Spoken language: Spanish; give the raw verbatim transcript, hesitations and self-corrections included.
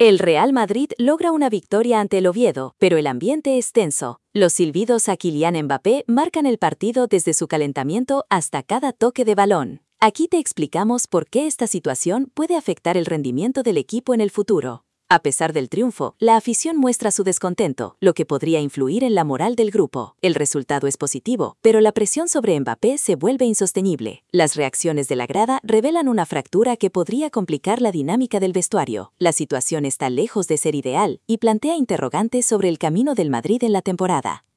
El Real Madrid logra una victoria ante el Oviedo, pero el ambiente es tenso. Los silbidos a Kylian Mbappé marcan el partido desde su calentamiento hasta cada toque de balón. Aquí te explicamos por qué esta situación puede afectar el rendimiento del equipo en el futuro. A pesar del triunfo, la afición muestra su descontento, lo que podría influir en la moral del grupo. El resultado es positivo, pero la presión sobre Mbappé se vuelve insostenible. Las reacciones de la grada revelan una fractura que podría complicar la dinámica del vestuario. La situación está lejos de ser ideal y plantea interrogantes sobre el camino del Madrid en la temporada.